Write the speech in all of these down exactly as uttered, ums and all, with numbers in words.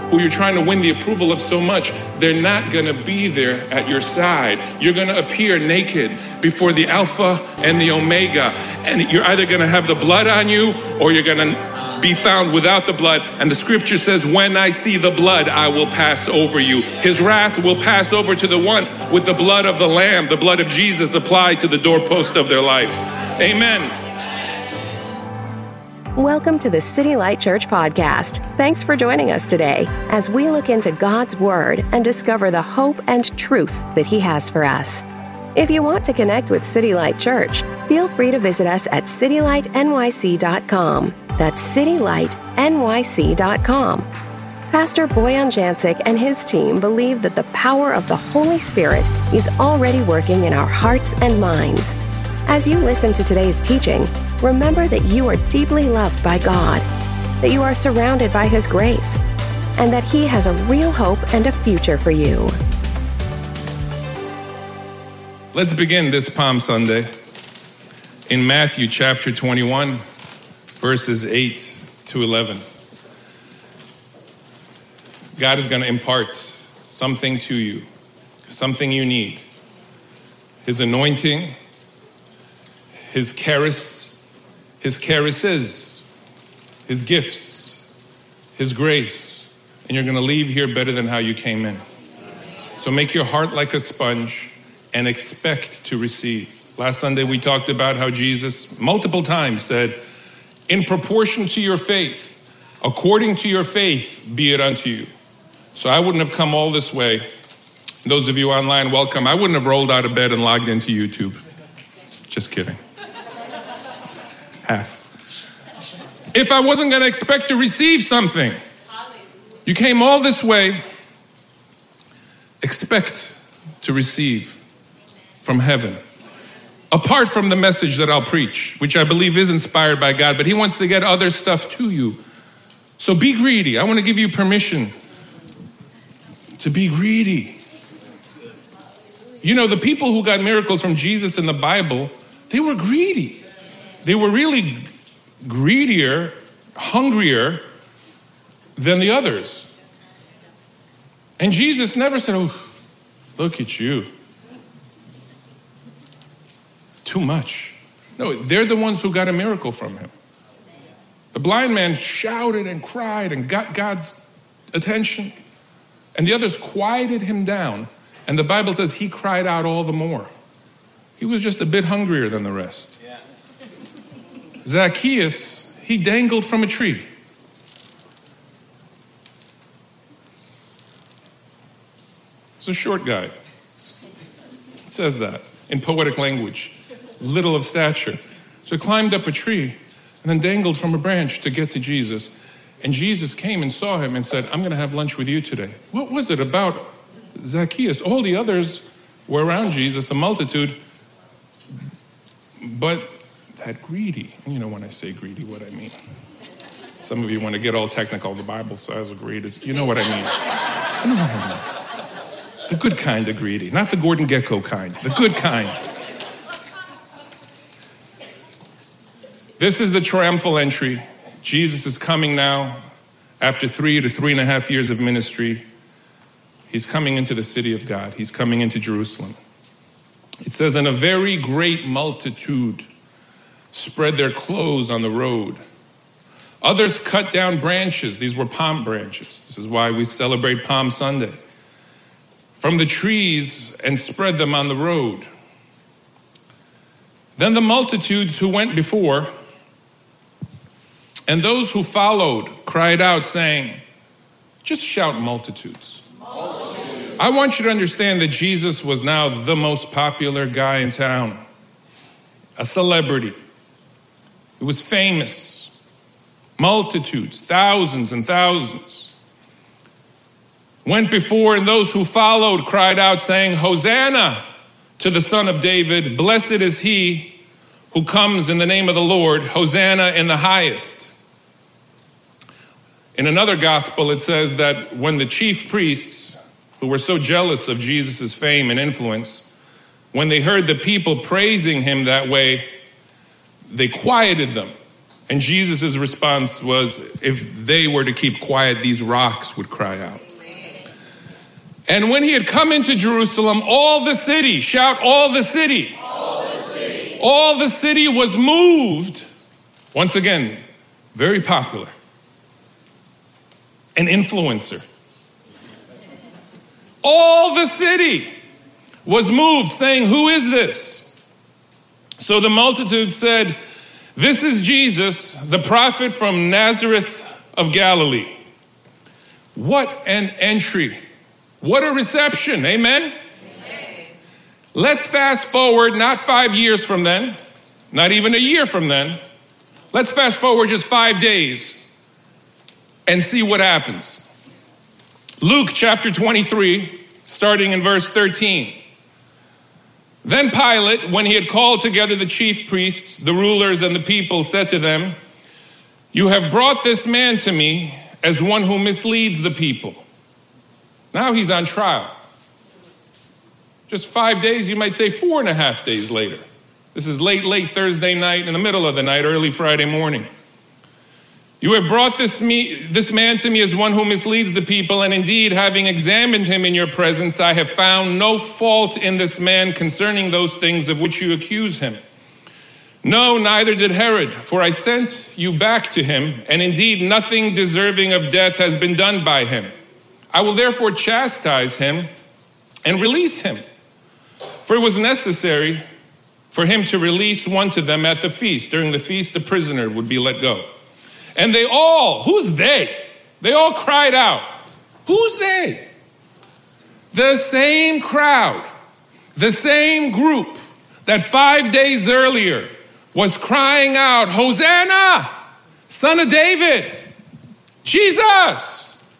who you're trying to win the approval of so much, they're not gonna be there at your side. You're gonna appear naked before the Alpha and the Omega. And you're either gonna have the blood on you or you're gonna be found without the blood. And the scripture says, when I see the blood, I will pass over you. His wrath will pass over to the one with the blood of the Lamb, the blood of Jesus applied to the doorpost of their life. Amen. Welcome to the City Light Church podcast. Thanks for joining us today as we look into God's Word and discover the hope and truth that He has for us. If you want to connect with City Light Church, feel free to visit us at city light n y c dot com. That's city light n y c dot com. Pastor Boyan Jancic and his team believe that the power of the Holy Spirit is already working in our hearts and minds. As you listen to today's teaching, remember that you are deeply loved by God, that you are surrounded by His grace, and that He has a real hope and a future for you. Let's begin this Palm Sunday in Matthew chapter twenty-one, verses eight to eleven. God is going to impart something to you, something you need. His anointing, His charis, His charises, His gifts, His grace, and you're going to leave here better than how you came in. So make your heart like a sponge and expect to receive. Last Sunday we talked about how Jesus multiple times said, in proportion to your faith, according to your faith, be it unto you. So I wouldn't have come all this way. Those of you online, welcome. I wouldn't have rolled out of bed and logged into YouTube. Just kidding. Half. If I wasn't going to expect to receive something, you came all this way, expect to receive from heaven. Apart from the message that I'll preach, which I believe is inspired by God, but He wants to get other stuff to you. So be greedy. I want to give you permission to be greedy. You know, the people who got miracles from Jesus in the Bible, they were greedy. They were really greedier, hungrier than the others. And Jesus never said, oh, look at you. Too much. No, they're the ones who got a miracle from Him. The blind man shouted and cried and got God's attention. And the others quieted him down. And the Bible says he cried out all the more. He was just a bit hungrier than the rest. Zacchaeus, he dangled from a tree. He's a short guy. It says that in poetic language. Little of stature. So he climbed up a tree and then dangled from a branch to get to Jesus. And Jesus came and saw him and said, I'm going to have lunch with you today. What was it about Zacchaeus? All the others were around Jesus, a multitude, but that greedy. You know when I say greedy, what I mean. Some of you want to get all technical. The Bible says greed. You know what I mean. You know what I mean. The good kind of greedy, not the Gordon Gekko kind, the good kind. This is the triumphal entry. Jesus is coming now after three to three and a half years of ministry. He's coming into the city of God. He's coming into Jerusalem. It says, and a very great multitude spread their clothes on the road. Others cut down branches. These were palm branches. This is why we celebrate Palm Sunday. From the trees and spread them on the road. Then the multitudes who went before and those who followed cried out saying, just shout multitudes. multitudes. I want you to understand that Jesus was now the most popular guy in town. A celebrity. He was famous. Multitudes, thousands and thousands. Went before and those who followed cried out saying, Hosanna to the Son of David. Blessed is he who comes in the name of the Lord. Hosanna in the highest. In another gospel, it says that when the chief priests, who were so jealous of Jesus' fame and influence, when they heard the people praising him that way, they quieted them And Jesus' response was, if they were to keep quiet, these rocks would cry out. And when he had come into Jerusalem, all the city, shout, all the city. All the city. All the city was moved. Once again, very popular. An influencer. All the city was moved, saying, who is this? So the multitude said, this is Jesus, the prophet from Nazareth of Galilee. What an entry. What a reception. Amen? Amen. Let's fast forward not five years from then, not even a year from then. Let's fast forward just five days and see what happens. Luke chapter twenty-three, starting in verse thirteen. Then Pilate, when he had called together the chief priests, the rulers, and the people, said to them, you have brought this man to me as one who misleads the people. Now he's on trial. Just five days, you might say four and a half days later. This is late, late Thursday night, in the middle of the night, early Friday morning. You have brought this, me, this man to me as one who misleads the people, and indeed, having examined him in your presence, I have found no fault in this man concerning those things of which you accuse him. No, neither did Herod, for I sent you back to him, and indeed nothing deserving of death has been done by him. I will therefore chastise him and release him. For it was necessary for him to release one to them at the feast. During the feast, the prisoner would be let go. And they all, who's they? They all cried out. Who's they? The same crowd, the same group that five days earlier was crying out, Hosanna, Son of David, Jesus,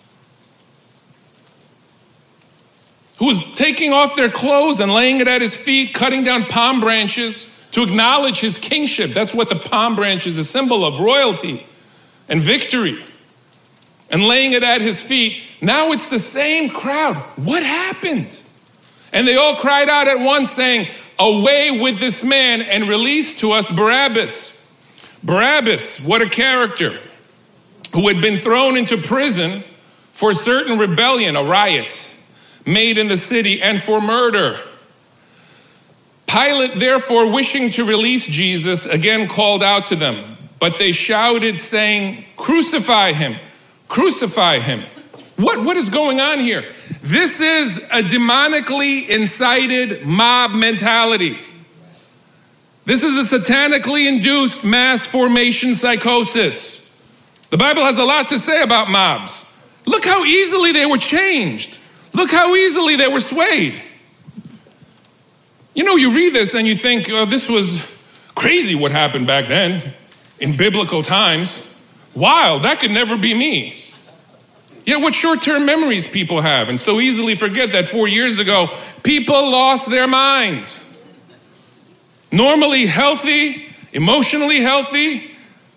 who was taking off their clothes and laying it at his feet, cutting down palm branches to acknowledge his kingship. That's what the palm branch is, a symbol of royalty and victory. And laying it at his feet. Now it's the same crowd. What happened? And they all cried out at once, saying, away with this man and release to us Barabbas. Barabbas, what a character, who had been thrown into prison for a certain rebellion, a riot made in the city, and for murder. Pilate, therefore, wishing to release Jesus, again called out to them, but they shouted, saying, crucify him, crucify him. What, what is going on here? This is a demonically incited mob mentality. This is a satanically induced mass formation psychosis. The Bible has a lot to say about mobs. Look how easily they were changed. Look how easily they were swayed. You know, you read this and you think, oh, this was crazy what happened back then in biblical times. Wow, that could never be me. Yet what short-term memories people have and so easily forget that four years ago, people lost their minds. Normally healthy, emotionally healthy,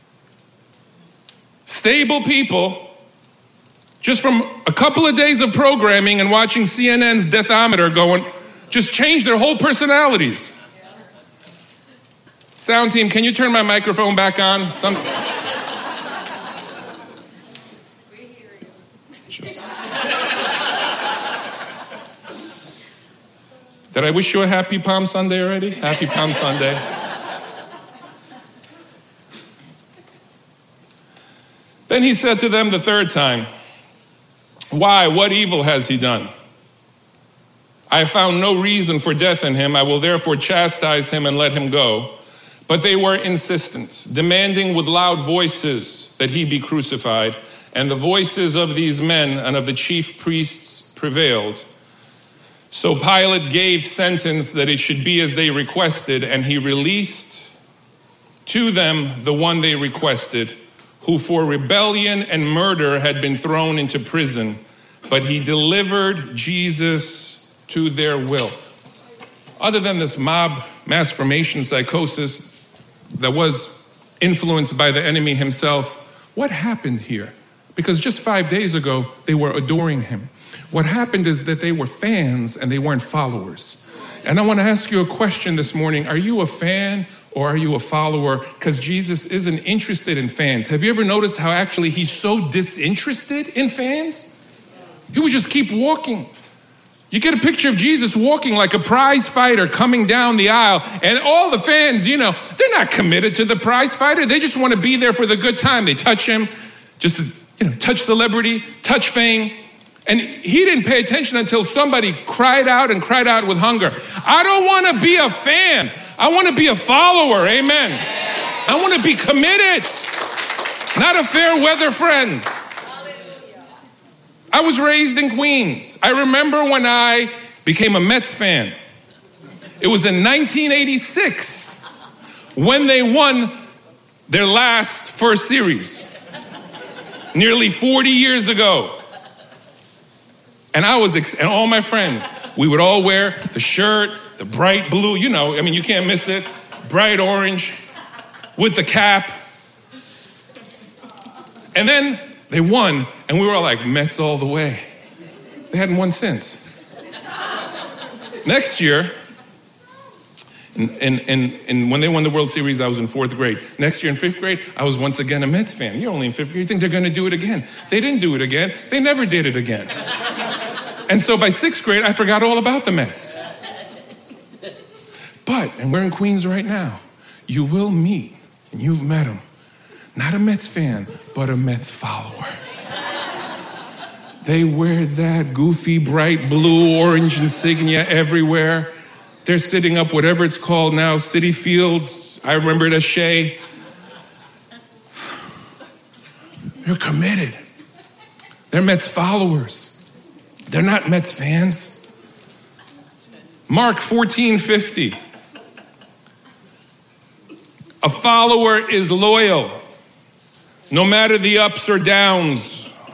stable people, just from a couple of days of programming and watching C N N's Deathometer going, just changed their whole personalities. Sound team, can you turn my microphone back on? Some... Just... Did I wish you a happy Palm Sunday already? Happy Palm Sunday. Then he said to them the third time, why, what evil has he done? I have found no reason for death in him. I will therefore chastise him and let him go. But they were insistent, demanding with loud voices that he be crucified. And the voices of these men and of the chief priests prevailed. So Pilate gave sentence that it should be as they requested, and he released to them the one they requested, who for rebellion and murder had been thrown into prison, but he delivered Jesus to their will. Other than this mob mass formation psychosis that was influenced by the enemy himself, what happened here? Because just five days ago, they were adoring him. What happened is that they were fans and they weren't followers. And I want to ask you a question this morning. Are you a fan or are you a follower? Because Jesus isn't interested in fans. Have you ever noticed how actually he's so disinterested in fans? He would just keep walking. You get a picture of Jesus walking like a prize fighter coming down the aisle, and all the fans, you know, they're not committed to the prize fighter. They just want to be there for the good time. They touch him, just to, you know, touch celebrity, touch fame. And he didn't pay attention until somebody cried out and cried out with hunger. I don't want to be a fan. I want to be a follower. Amen. I want to be committed, not a fair weather friend. I was raised in Queens. I remember when I became a Mets fan. It was in nineteen eighty-six when they won their last first series, nearly forty years ago. And I was, and all my friends, we would all wear the shirt, the bright blue, you know, I mean, you can't miss it, bright orange with the cap. And then they won, and we were all like, Mets all the way. They hadn't won since. Next year, and, and, and, and when they won the World Series, I was in fourth grade. Next year in fifth grade, I was once again a Mets fan. You're only in fifth grade. You think they're going to do it again? They didn't do it again. They never did it again. And so by sixth grade, I forgot all about the Mets. But, and we're in Queens right now, you will meet, and you've met them, not a Mets fan, but a Mets follower. They wear that goofy, bright blue, orange insignia everywhere. They're sitting up whatever it's called now, Citi Field. I remember it as Shea. They're committed. They're Mets followers. They're not Mets fans. Mark fourteen fifty. A follower is loyal, no matter the ups or downs.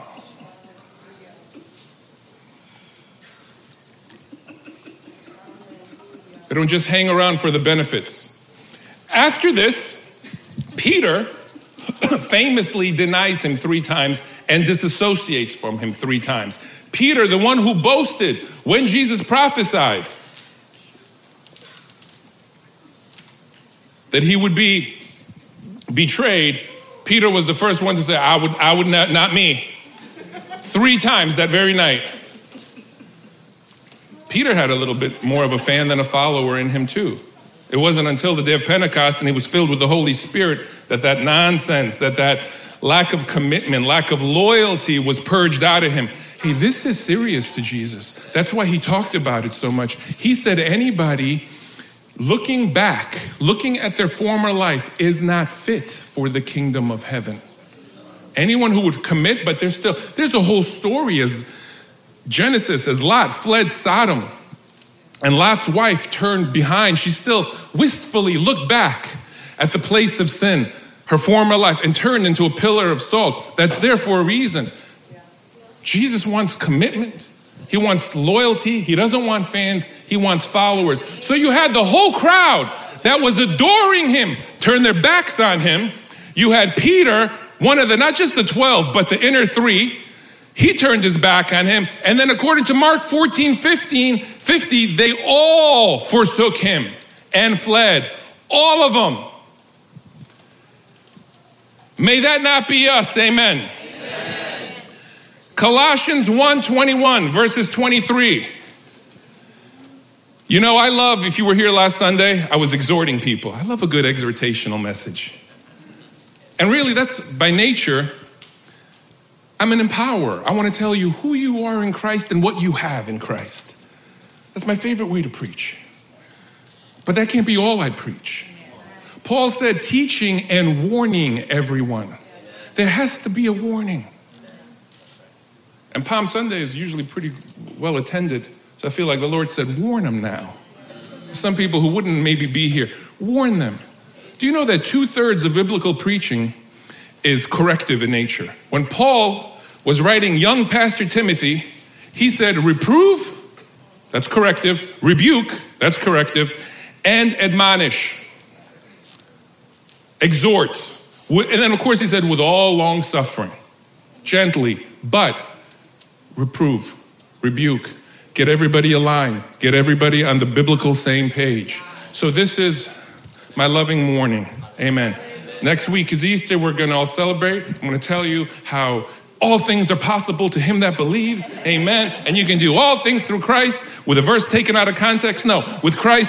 They don't just hang around for the benefits. After this, Peter famously denies him three times and disassociates from him three times. Peter, the one who boasted when Jesus prophesied that he would be betrayed, Peter was the first one to say, I would, I would not, not me. Three times that very night. Peter had a little bit more of a fan than a follower in him too. It wasn't until the day of Pentecost and he was filled with the Holy Spirit that that nonsense, that that lack of commitment, lack of loyalty was purged out of him. Hey, this is serious to Jesus. That's why he talked about it so much. He said anybody looking back, looking at their former life is not fit for the kingdom of heaven. Anyone who would commit, but there's still, there's a whole story as Genesis, as Lot fled Sodom and Lot's wife turned behind. She still wistfully looked back at the place of sin, her former life, and turned into a pillar of salt. That's there for a reason. Jesus wants commitment. He wants loyalty. He doesn't want fans. He wants followers. So you had the whole crowd that was adoring him turn their backs on him. You had Peter, one of the, not just the twelve, but the inner three. He turned his back on him. And then according to Mark fourteen, fifteen, fifty, they all forsook him and fled. All of them. May that not be us. Amen. Amen. Colossians one twenty-one, verses twenty-three. You know, I love, if you were here last Sunday, I was exhorting people. I love a good exhortational message. And really, that's by nature, I'm an empowerer. I want to tell you who you are in Christ and what you have in Christ. That's my favorite way to preach. But that can't be all I preach. Paul said, teaching and warning everyone. There has to be a warning. And Palm Sunday is usually pretty well attended. So I feel like the Lord said, warn them now. Some people who wouldn't maybe be here, warn them. Do you know that two-thirds of biblical preaching is corrective in nature? When Paul was writing young Pastor Timothy, he said, reprove, that's corrective, rebuke, that's corrective, and admonish, exhort. And then of course he said, with all long suffering, gently, but reprove, rebuke, get everybody aligned, get everybody on the biblical same page. So this is my loving mourning. Amen. Next week is Easter. We're going to all celebrate. I'm going to tell you how all things are possible to him that believes. Amen. And you can do all things through Christ. With a verse taken out of context? No. With Christ.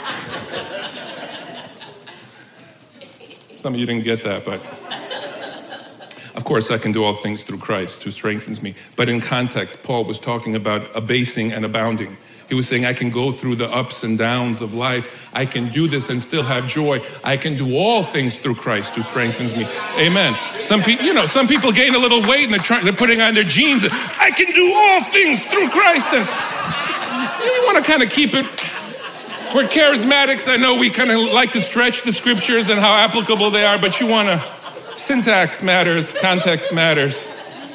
Some of you didn't get that, but of course I can do all things through Christ who strengthens me. But in context, Paul was talking about abasing and abounding. He was saying, I can go through the ups and downs of life. I can do this and still have joy. I can do all things through Christ who strengthens me. Amen. Some people, you know, some people gain a little weight and they're trying, they're putting on their jeans. I can do all things through Christ. And you want to kind of keep it. We're charismatics. I know we kind of like to stretch the scriptures and how applicable they are, but you want to, syntax matters, context matters.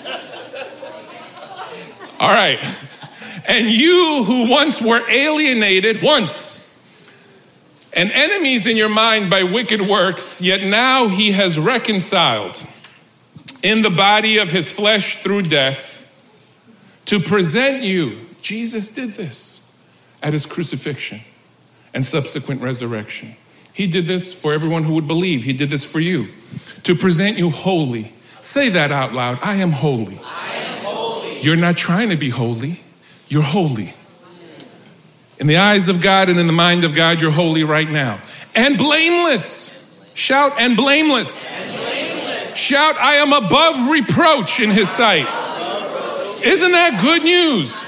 All right. And you who once were alienated, once, and enemies in your mind by wicked works, yet now he has reconciled in the body of his flesh through death to present you. Jesus did this at his crucifixion and subsequent resurrection. He did this for everyone who would believe. He did this for you. To present you holy. Say that out loud. I am holy. I am holy. You're not trying to be holy. You're holy. In the eyes of God and in the mind of God, you're holy right now. And blameless. Shout, and blameless. And blameless. Shout, I am above reproach in his sight. Isn't that good news?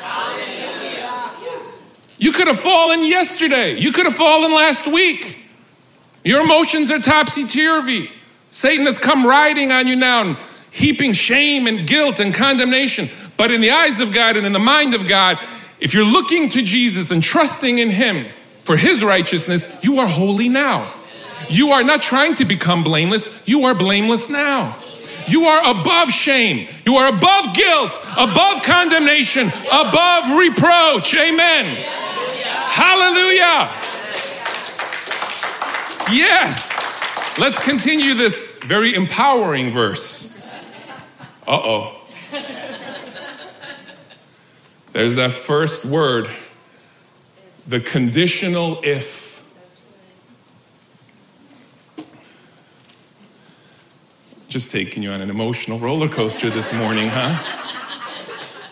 You could have fallen yesterday. You could have fallen last week. Your emotions are topsy-turvy. Satan has come riding on you now and heaping shame and guilt and condemnation. But in the eyes of God and in the mind of God, if you're looking to Jesus and trusting in him for his righteousness, you are holy now. You are not trying to become blameless. You are blameless now. You are above shame. You are above guilt, above condemnation, above reproach. Amen. Hallelujah. Yes. Let's continue this very empowering verse. Uh-oh. There's that first word, the conditional if. Just taking you on an emotional roller coaster this morning, huh?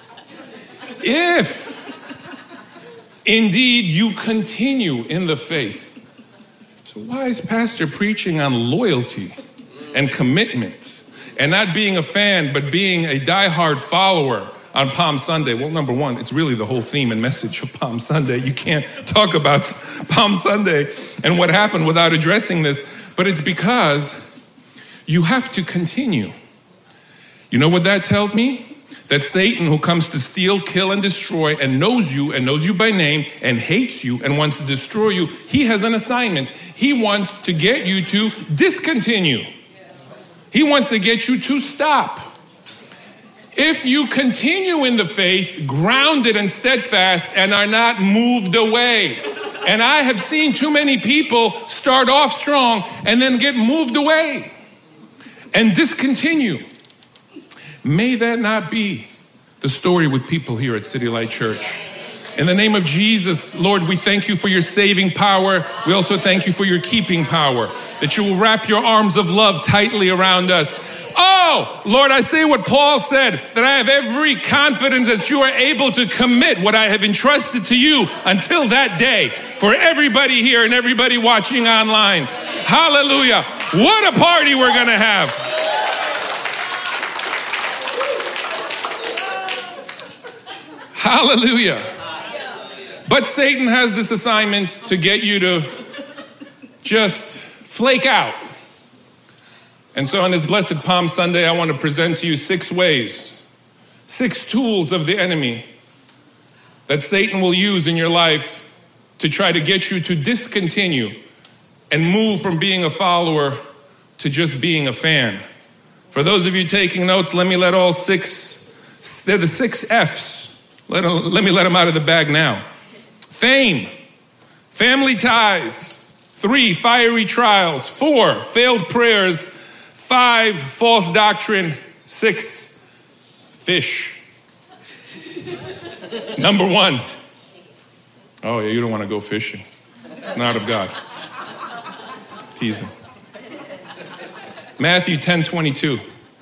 If indeed you continue in the faith. So why is Pastor preaching on loyalty and commitment and not being a fan, but being a diehard follower on Palm Sunday? Well, number one, it's really the whole theme and message of Palm Sunday. You can't talk about Palm Sunday and what happened without addressing this, but it's because you have to continue. You know what that tells me? That Satan, who comes to steal, kill, and destroy, and knows you, and knows you by name, and hates you, and wants to destroy you, he has an assignment. He wants to get you to discontinue. He wants to get you to stop. If you continue in the faith, grounded and steadfast, and are not moved away. And I have seen too many people start off strong and then get moved away and discontinue. May that not be the story with people here at City Light Church. In the name of Jesus, Lord, we thank you for your saving power. We also thank you for your keeping power, that you will wrap your arms of love tightly around us. Oh, Lord, I say what Paul said, that I have every confidence that you are able to commit what I have entrusted to you until that day. For everybody here and everybody watching online. Hallelujah. What a party we're going to have. Hallelujah. But Satan has this assignment to get you to just flake out. And so on this blessed Palm Sunday, I want to present to you six ways, six tools of the enemy that Satan will use in your life to try to get you to discontinue and move from being a follower to just being a fan. For those of you taking notes, let me let all six, they're the six F's. Let, let me let them out of the bag now. Fame, family ties, three, fiery trials, four, failed prayers, five, false doctrine, six, fish. Number one. Oh yeah, you don't want to go fishing. It's not of God. teasing. Matthew ten twenty-two.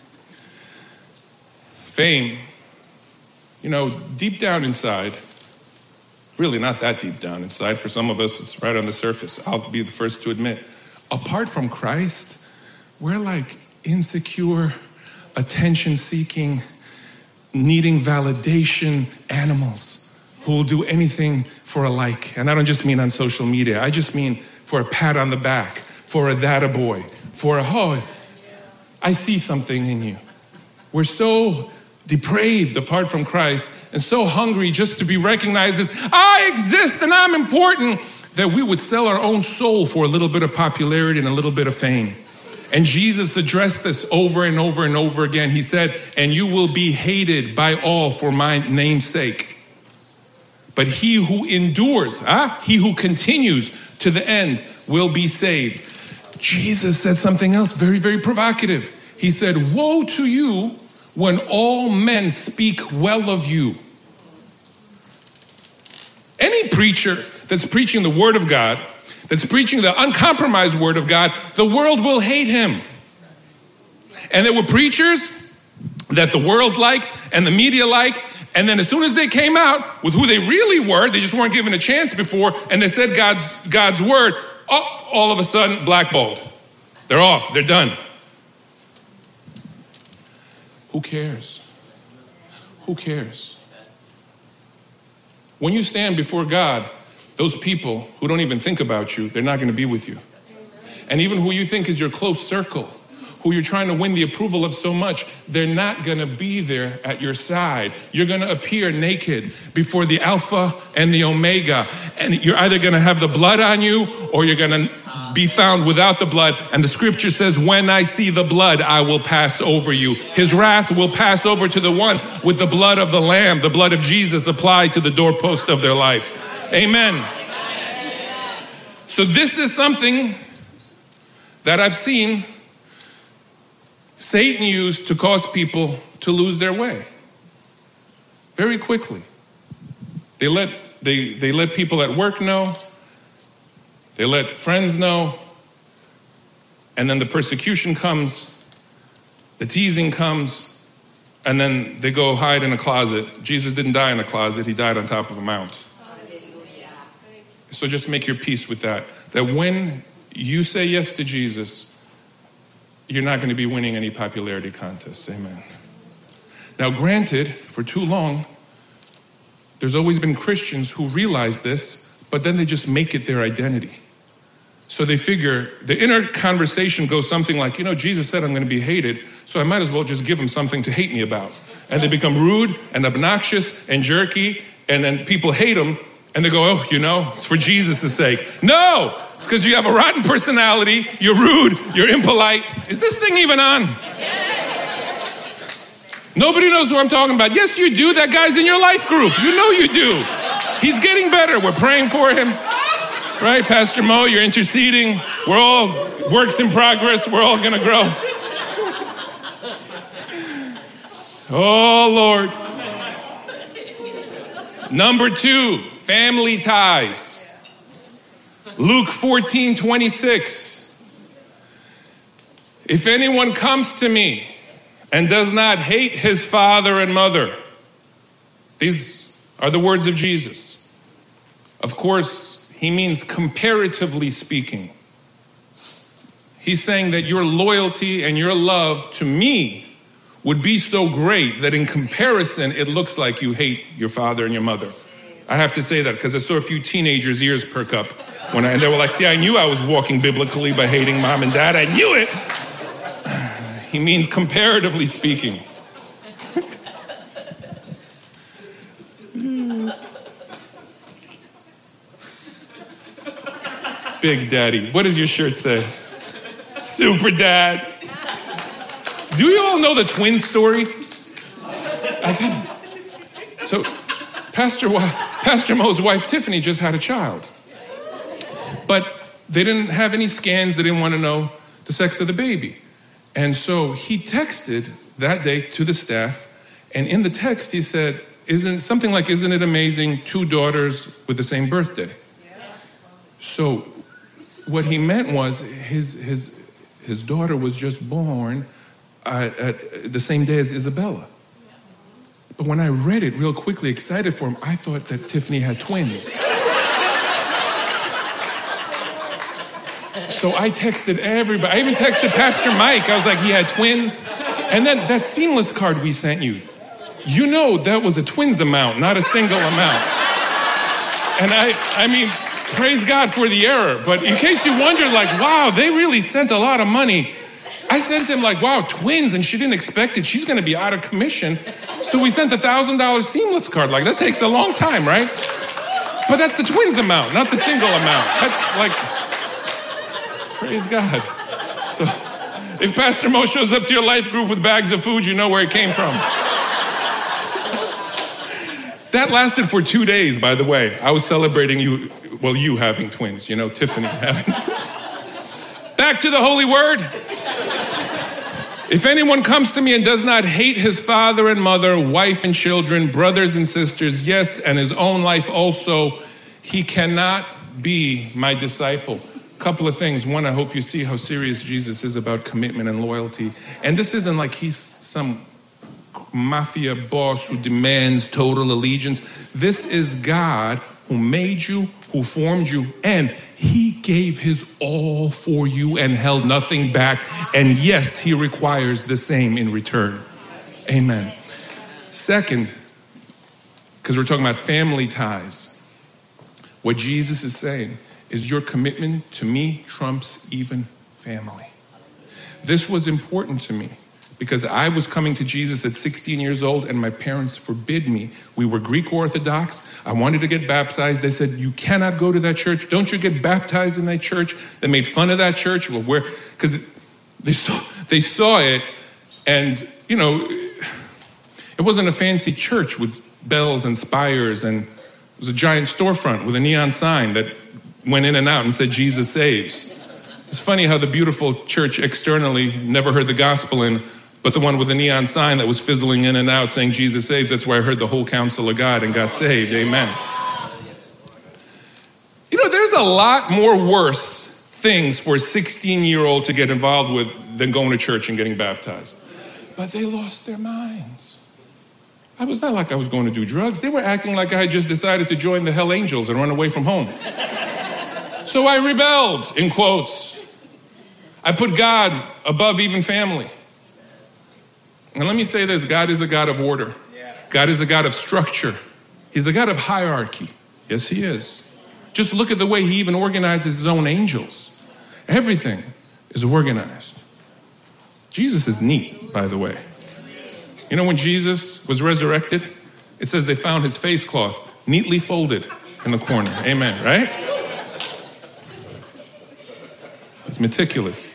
Fame, you know, deep down inside, really not that deep down inside. For some of us, it's right on the surface. I'll be the first to admit. Apart from Christ, we're like insecure, attention-seeking, needing validation animals who will do anything for a like. And I don't just mean on social media. I just mean for a pat on the back, for a data boy, for a, oh, I see something in you. We're so depraved apart from Christ and so hungry just to be recognized as I exist and I'm important that we would sell our own soul for a little bit of popularity and a little bit of fame. And Jesus addressed this over and over and over again. He said, and you will be hated by all for my name's sake. But he who endures, huh? he who continues to the end will be saved. Jesus said something else very, very provocative. He said, woe to you when all men speak well of you. Any preacher that's preaching the word of God, that's preaching the uncompromised word of God, the world will hate him. And there were preachers that the world liked and the media liked, and then as soon as they came out with who they really were, they just weren't given a chance before, and they said God's, God's word, oh, all of a sudden, blackballed. They're off, they're done. Who cares? Who cares? When you stand before God, those people who don't even think about you, they're not going to be with you. And even who you think is your close circle, who you're trying to win the approval of so much, they're not going to be there at your side. You're going to appear naked before the Alpha and the Omega. And you're either going to have the blood on you or you're going to be found without the blood. And the scripture says, when I see the blood, I will pass over you. His wrath will pass over to the one with the blood of the Lamb, the blood of Jesus applied to the doorpost of their life. Amen. So this is something that I've seen Satan use to cause people to lose their way very quickly. They let, they, they let people at work know. They let friends know, and then the persecution comes, the teasing comes, and then they go hide in a closet. Jesus didn't die in a closet, he died on top of a mount. So just make your peace with that, that when you say yes to Jesus, you're not going to be winning any popularity contests, amen. Now granted, for too long, there's always been Christians who realize this, but then they just make it their identity. So they figure, the inner conversation goes something like, you know, Jesus said I'm going to be hated, so I might as well just give him something to hate me about. And they become rude and obnoxious and jerky, and then people hate them, and they go, oh, you know, it's for Jesus' sake. No, it's because you have a rotten personality, you're rude, you're impolite. Is this thing even on? Nobody knows who I'm talking about. Yes, you do. That guy's in your life group. You know you do. He's getting better. We're praying for him. Right, Pastor Mo, you're interceding. We're all works in progress. We're all going to grow. Oh, Lord. Number two, family ties. Luke fourteen twenty-six. If anyone comes to me and does not hate his father and mother, these are the words of Jesus. Of course, he means comparatively speaking. He's saying that your loyalty and your love to me would be so great that in comparison, it looks like you hate your father and your mother. I have to say that because I saw a few teenagers' ears perk up when I, and they were like, see, I knew I was walking biblically by hating mom and dad. I knew it. He means comparatively speaking. Big Daddy. What does your shirt say? Super Dad. Do you all know the twin story? I got So Pastor, Pastor Mo's wife, Tiffany, just had a child. But they didn't have any scans. They didn't want to know the sex of the baby. And so he texted that day to the staff. And in the text, he said, "Isn't something like, isn't it amazing? Two daughters with the same birthday." Yeah. So what he meant was his his his daughter was just born uh, at the same day as Isabella. But when I read it real quickly, excited for him, I thought that Tiffany had twins. So I texted everybody. I even texted Pastor Mike. I was like, he had twins. And then that Seamless card we sent you, you know that was a twins amount, not a single amount. And I, I mean, praise God for the error. But in case you wondered, like, wow, they really sent a lot of money. I sent him like, wow, twins, and she didn't expect it. She's going to be out of commission. So we sent a one thousand dollars Seamless card. Like, that takes a long time, right? But that's the twins amount, not the single amount. That's like, praise God. So if Pastor Mo shows up to your life group with bags of food, you know where it came from. That lasted for two days, by the way. I was celebrating you, well, you having twins, you know, Tiffany having twins. Back to the Holy Word. If anyone comes to me and does not hate his father and mother, wife and children, brothers and sisters, yes, and his own life also, he cannot be my disciple. Couple of things. One, I hope you see how serious Jesus is about commitment and loyalty. And this isn't like he's some mafia boss who demands total allegiance. This is God who made you, who formed you, and he gave his all for you and held nothing back. And yes, he requires the same in return. Amen. Second, because we're talking about family ties, what Jesus is saying is your commitment to me trumps even family. This was important to me because I was coming to Jesus at sixteen years old and my parents forbid me. We were Greek Orthodox. I wanted to get baptized. They said, you cannot go to that church. Don't you get baptized in that church? They made fun of that church. Well, where? Because they saw, they saw it and, you know, it wasn't a fancy church with bells and spires, and it was a giant storefront with a neon sign that went in and out and said, Jesus saves. It's funny how the beautiful church externally never heard the gospel in, but the one with the neon sign that was fizzling in and out saying Jesus saves, that's where I heard the whole counsel of God and got saved. Amen. You know, there's a lot more worse things for a sixteen-year-old to get involved with than going to church and getting baptized. But they lost their minds. I was not like I was going to do drugs. They were acting like I had just decided to join the Hell Angels and run away from home. So I rebelled, in quotes. I put God above even family. And let me say this, God is a God of order. God is a God of structure. He's a God of hierarchy. Yes, he is. Just look at the way he even organizes his own angels. Everything is organized. Jesus is neat, by the way. You know, when Jesus was resurrected, it says they found his face cloth neatly folded in the corner. Amen, right? It's meticulous.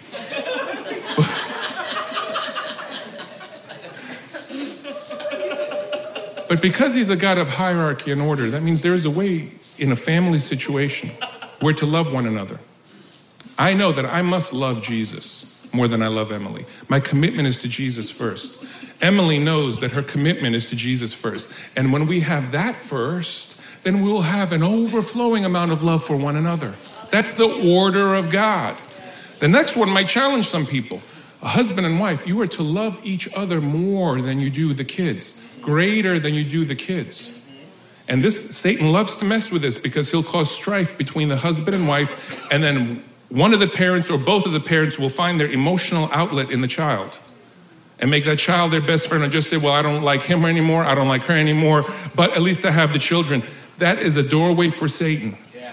But because he's a God of hierarchy and order, that means there is a way in a family situation where to love one another. I know that I must love Jesus more than I love Emily. My commitment is to Jesus first. Emily knows that her commitment is to Jesus first. And when we have that first, then we'll have an overflowing amount of love for one another. That's the order of God. The next one might challenge some people. A husband and wife, you are to love each other more than you do the kids, greater than you do the kids. And this, Satan loves to mess with this because he'll cause strife between the husband and wife, and then one of the parents or both of the parents will find their emotional outlet in the child and make that child their best friend and just say, well, I don't like him anymore, I don't like her anymore, but at least I have the children. That is a doorway for Satan.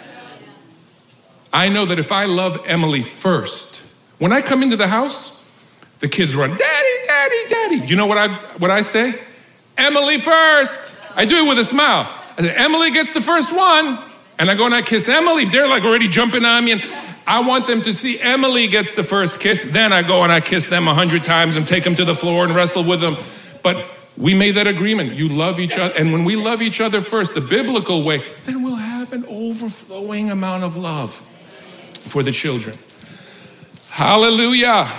I know that if I love Emily first, when I come into the house, the kids run, daddy, daddy, daddy. You know what I what I say? Emily first. I do it with a smile. I say, Emily gets the first one. And I go and I kiss Emily. They're like already jumping on me. And I want them to see Emily gets the first kiss. Then I go and I kiss them a hundred times and take them to the floor and wrestle with them. But we made that agreement. You love each other. And when we love each other first, the biblical way, then we'll have an overflowing amount of love for the children. Hallelujah.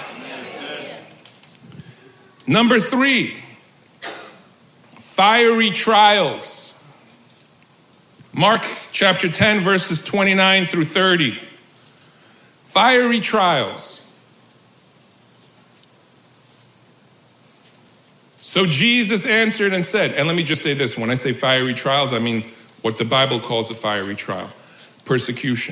Number three, fiery trials. Mark chapter ten, verses twenty-nine through thirty. Fiery trials. So Jesus answered and said, and let me just say this, when I say fiery trials, I mean what the Bible calls a fiery trial, persecution.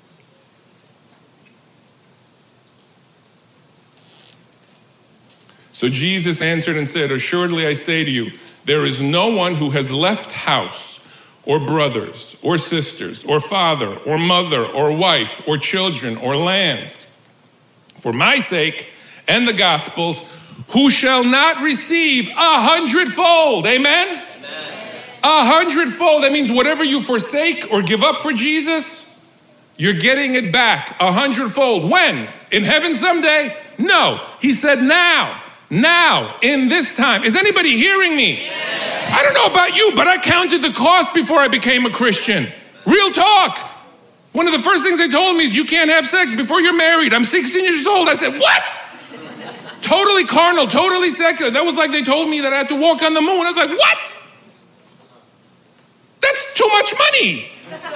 So Jesus answered and said, assuredly I say to you, there is no one who has left house or brothers or sisters or father or mother or wife or children or lands for my sake and the gospel's, who shall not receive a hundredfold. Amen? Amen. A hundredfold. That means whatever you forsake or give up for Jesus, you're getting it back a hundredfold. When? In heaven someday? No. He said now. Now, in this time. Is anybody hearing me? Yeah. I don't know about you, but I counted the cost before I became a Christian. Real talk. One of the first things they told me is you can't have sex before you're married. I'm sixteen years old. I said, what? Totally carnal, totally secular. That was like they told me that I had to walk on the moon. I was like, what? That's too much money.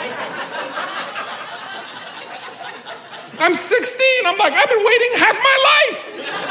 I'm sixteen. I'm like, I've been waiting half my life.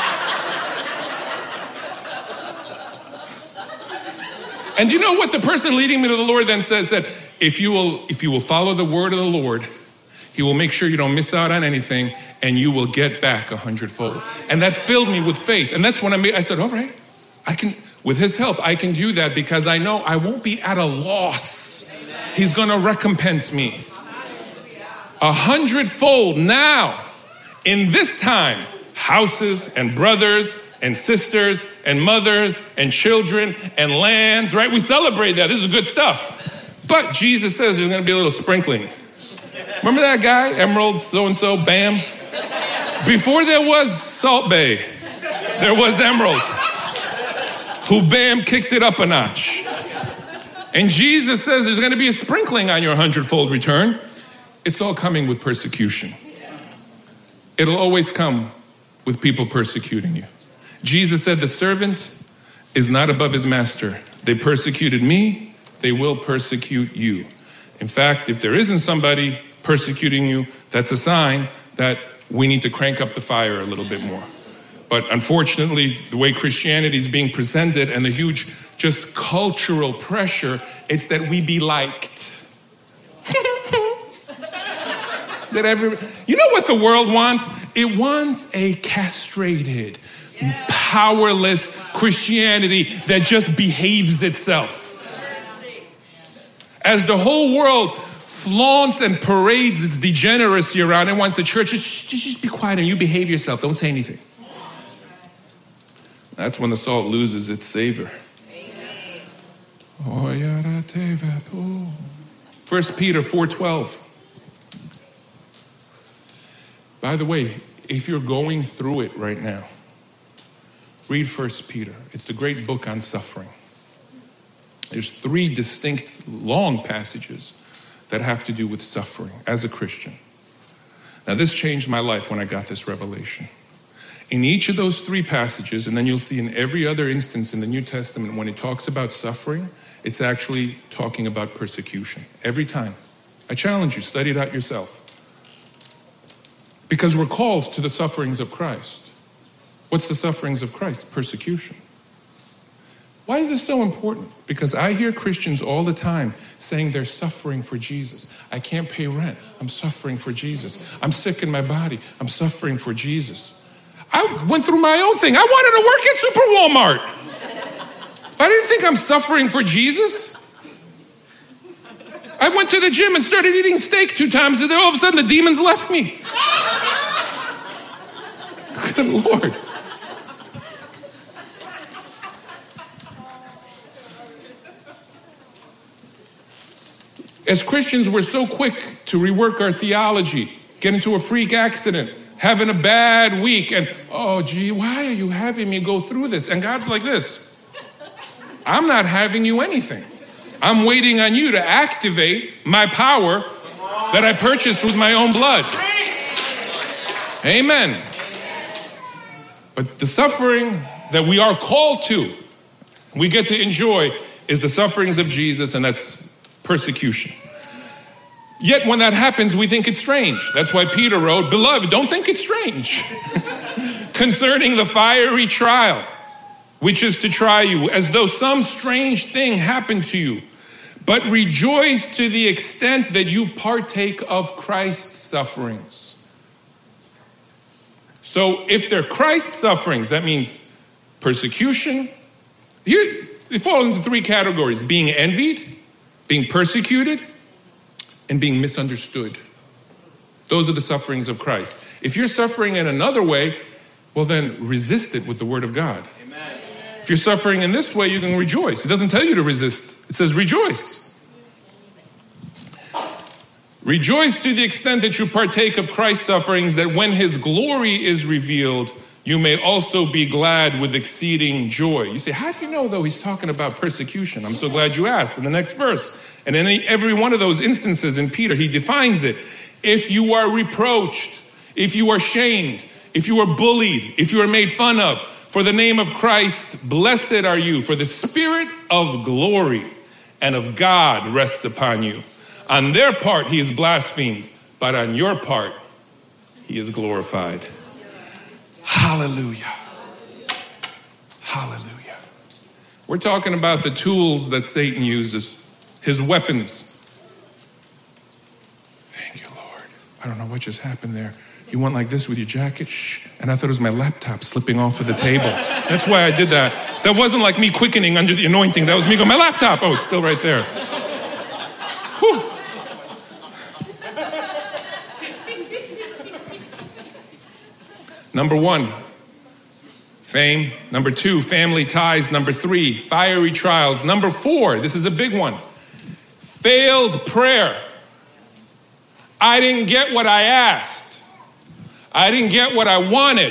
And you know what the person leading me to the Lord then said? Said, if you will, if you will follow the word of the Lord, he will make sure you don't miss out on anything, and you will get back a hundredfold. And that filled me with faith. And that's when I made, I said, all right, I can, with his help, I can do that because I know I won't be at a loss. He's going to recompense me. A hundredfold now, in this time, houses and brothers and sisters and mothers and children and lands, right? We celebrate that. This is good stuff. But Jesus says there's going to be a little sprinkling. Remember that guy, Emerald, so-and-so, Bam? Before there was Salt Bay, there was Emerald, who Bam kicked it up a notch. And Jesus says there's going to be a sprinkling on your hundredfold return. It's all coming with persecution. It'll always come with people persecuting you. Jesus said the servant is not above his master. They persecuted me, they will persecute you. In fact, if there isn't somebody persecuting you, that's a sign that we need to crank up the fire a little bit more. But unfortunately, the way Christianity is being presented and the huge just cultural pressure, it's that we be liked. That every, you know what the world wants? It wants a castrated, yeah. powerless Christianity that just behaves itself. As the whole world flaunts and parades its degeneracy around and wants the church to just, just be quiet and you behave yourself. Don't say anything. That's when the salt loses its savor. First Peter four twelve. By the way, if you're going through it right now, read First Peter. It's the great book on suffering. There's three distinct long passages that have to do with suffering as a Christian. Now, this changed my life when I got this revelation. In each of those three passages, and then you'll see in every other instance in the New Testament, when it talks about suffering, it's actually talking about persecution. Every time. I challenge you, study it out yourself. Because we're called to the sufferings of Christ. What's the sufferings of Christ? Persecution. Why is this so important? Because I hear Christians all the time saying they're suffering for Jesus. I can't pay rent. I'm suffering for Jesus. I'm sick in my body. I'm suffering for Jesus. I went through my own thing. I wanted to work at Super Walmart. I didn't think I'm suffering for Jesus. I went to the gym and started eating steak two times a day. All of a sudden, the demons left me. Good Lord. As Christians, we're so quick to rework our theology, get into a freak accident, having a bad week, and, oh, gee, why are you having me go through this? And God's like this. I'm not having you anything. I'm waiting on you to activate my power that I purchased with my own blood. Amen. But the suffering that we are called to, we get to enjoy, is the sufferings of Jesus, and that's persecution. Yet when that happens, we think it's strange. That's why Peter wrote, beloved, don't think it's strange. Concerning the fiery trial, which is to try you, as though some strange thing happened to you. But rejoice to the extent that you partake of Christ's sufferings. So if they're Christ's sufferings, that means persecution. Here, they fall into three categories: being envied, being persecuted, and being misunderstood. Those are the sufferings of Christ. If you're suffering in another way, well then resist it with the word of God. Amen. If you're suffering in this way, you can rejoice. It doesn't tell you to resist. It says rejoice. Rejoice to the extent that you partake of Christ's sufferings, that when his glory is revealed, you may also be glad with exceeding joy. You say, how do you know, though, he's talking about persecution? I'm so glad you asked. In the next verse, and in every one of those instances in Peter, he defines it. If you are reproached, if you are shamed, if you are bullied, if you are made fun of, for the name of Christ, blessed are you, for the spirit of glory and of God rests upon you. On their part, he is blasphemed, but on your part, he is glorified. Hallelujah. Hallelujah. We're talking about the tools that Satan uses, his weapons. Thank you, Lord. I don't know what just happened there. You went like this with your jacket? Shh. And I thought it was my laptop slipping off of the table. That's why I did that. That wasn't like me quickening under the anointing. That was me going, my laptop. Oh, it's still right there. Whew. Number one, fame. Number two, family ties. Number three, fiery trials. Number four, this is a big one, failed prayer. I didn't get what I asked. I didn't get what I wanted.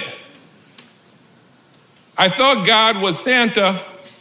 I thought God was Santa,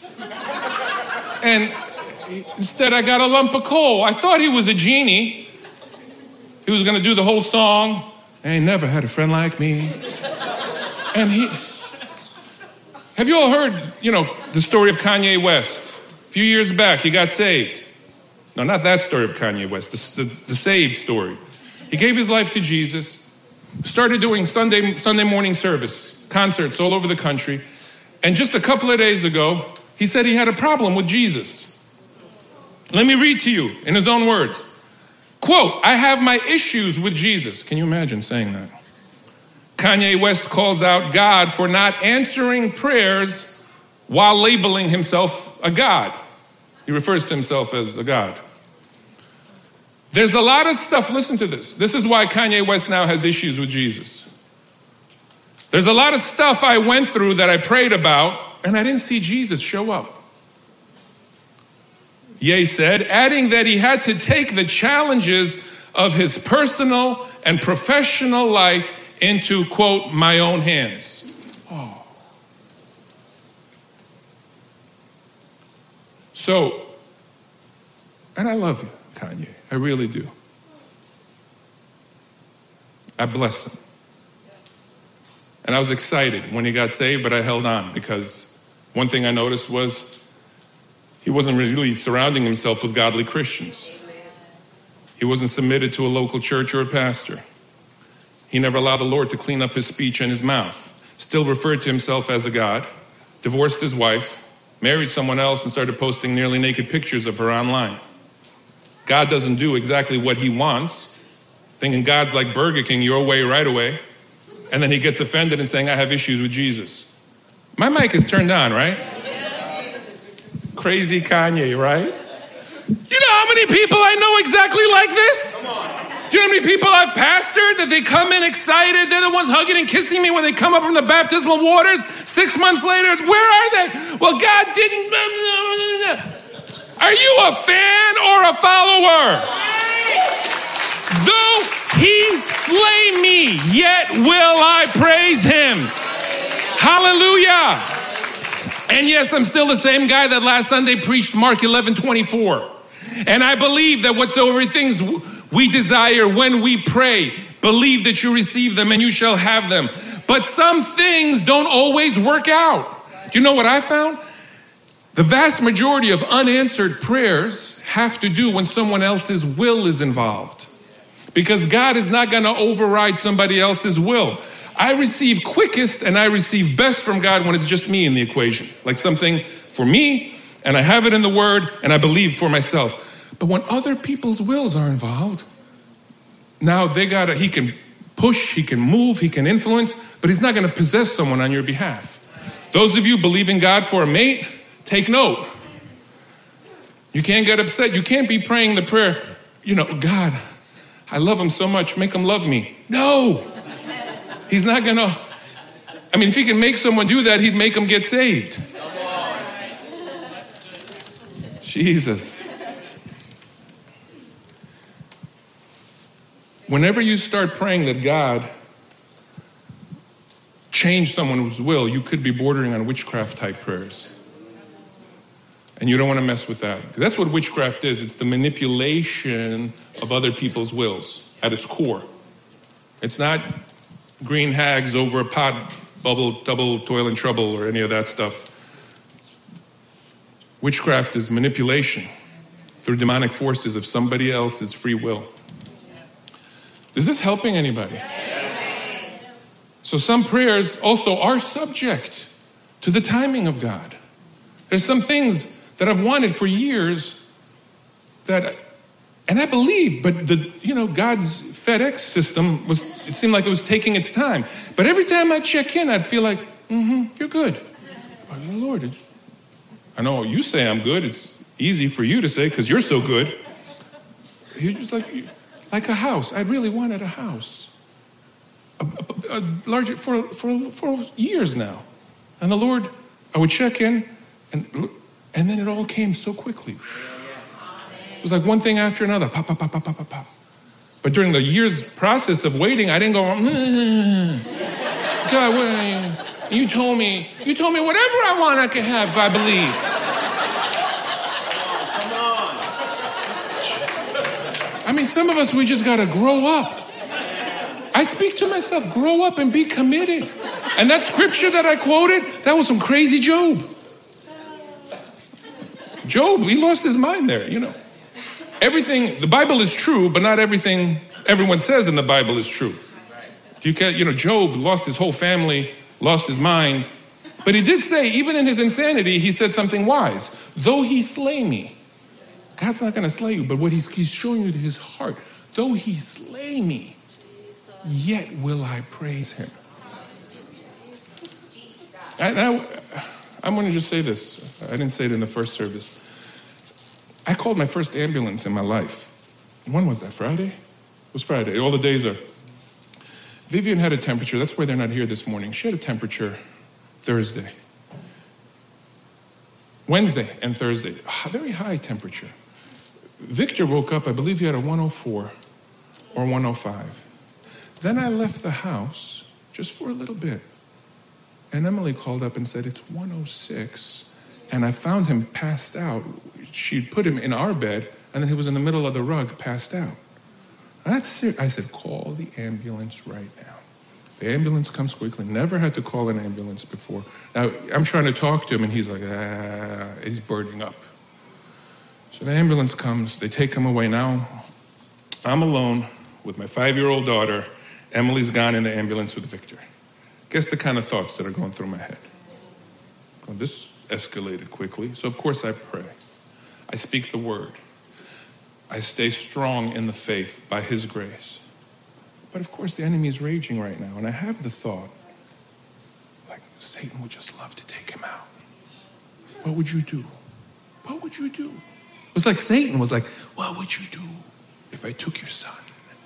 and instead I got a lump of coal. I thought he was a genie. He was going to do the whole song. I ain't never had a friend like me. And he, have you all heard, you know, the story of Kanye West? A few years back, he got saved. No, not that story of Kanye West, the, the, the saved story. He gave his life to Jesus, started doing Sunday, Sunday morning service, concerts all over the country. And just a couple of days ago, he said he had a problem with Jesus. Let me read to you in his own words. Quote, I have my issues with Jesus. Can you imagine saying that? Kanye West calls out God for not answering prayers while labeling himself a God. He refers to himself as a God. There's a lot of stuff, listen to this. This is why Kanye West now has issues with Jesus. There's a lot of stuff I went through that I prayed about, and I didn't see Jesus show up. Ye said, adding that he had to take the challenges of his personal and professional life into, quote, my own hands. Oh. So, and I love you, Kanye. I really do. I bless him. And I was excited when he got saved, but I held on because one thing I noticed was he wasn't really surrounding himself with godly Christians. He wasn't submitted to a local church or a pastor. He never allowed the Lord to clean up his speech and his mouth. Still referred to himself as a God, divorced his wife, married someone else, and started posting nearly naked pictures of her online. God doesn't do exactly what he wants, thinking God's like Burger King, your way, right away. And then he gets offended and saying, I have issues with Jesus. My mic is turned on, right? Crazy Kanye, right? You know how many people I know exactly like this? Do you know how many people I've pastored that they come in excited? They're the ones hugging and kissing me when they come up from the baptismal waters. Six months later, where are they? Well, God didn't. Are you a fan or a follower? Though he slay me, yet will I praise him. Hallelujah. And yes, I'm still the same guy that last Sunday preached Mark eleven twenty-four. And I believe that whatsoever things we desire when we pray, believe that you receive them and you shall have them. But some things don't always work out. Do you know what I found? The vast majority of unanswered prayers have to do when someone else's will is involved. because God is not going to override somebody else's will. I receive quickest and I receive best from God when it's just me in the equation, like something for me, and I have it in the word and I believe for myself. But when other people's wills are involved, now they got to, he can push, he can move, he can influence, but he's not going to possess someone on your behalf. Those of you believing God for a mate, take note. You can't get upset. You can't be praying the prayer, you know, God, I love him so much, make him love me. No, he's not going to. I mean, if he can make someone do that, he'd make them get saved. Jesus. Whenever you start praying that God change someone's will, you could be bordering on witchcraft type prayers. And you don't want to mess with that. That's what witchcraft is. It's the manipulation of other people's wills at its core. It's not green hags over a pot, bubble, double, toil and trouble, or any of that stuff. Witchcraft is manipulation through demonic forces of somebody else's free will. Is this helping anybody? So some prayers also are subject to the timing of God. There's some things that I've wanted for years that, and I believe, but the, you know, God's FedEx system was, it seemed like it was taking its time. But every time I check in, I'd feel like, mm-hmm, you're good. Oh, Lord, it's, I know you say I'm good. It's easy for you to say because you're so good. You're just like, like a house. I really wanted a house. A, a, a larger, for, for, for years now. And the Lord, I would check in and And then it all came so quickly. It was like one thing after another. Pop, pop, pop, pop, pop, pop. But during the years process of waiting, I didn't go, mm, God, what are you? You told me, you told me whatever I want I can have if I believe. I mean, some of us, we just got to grow up. I speak to myself, grow up and be committed. And that scripture that I quoted, that was some crazy Job. Job, he lost his mind there, you know. Everything, the Bible is true, but not everything everyone says in the Bible is true. You can't, you know, Job lost his whole family, lost his mind. But he did say, even in his insanity, he said something wise. Though he slay me, God's not going to slay you, but what he's, he's showing you to his heart. Though he slay me, yet will I praise him. And I, I'm going to just say this. I didn't say it in the first service. I called my first ambulance in my life. When was that, Friday? It was Friday. All the days are. Vivian had a temperature. That's why they're not here this morning. She had a temperature Thursday. Wednesday and Thursday. A very high temperature. Victor woke up, I believe he had a one oh four or one oh five. Then I left the house just for a little bit. And Emily called up and said, it's one oh six. And I found him passed out. She'd put him in our bed, and then he was in the middle of the rug, passed out. That's it. I said, call the ambulance right now. The ambulance comes quickly. Never had to call an ambulance before. Now, I'm trying to talk to him, and he's like, ah, he's burning up. So the ambulance comes. They take him away. Now, I'm alone with my five-year-old daughter. Emily's gone in the ambulance with Victor. Guess the kind of thoughts that are going through my head. Well, this escalated quickly, so of course I pray. I speak the word. I stay strong in the faith by his grace. But of course the enemy is raging right now, and I have the thought, like, Satan would just love to take him out. What would you do? What would you do? It was like Satan was like, what would you do if I took your son?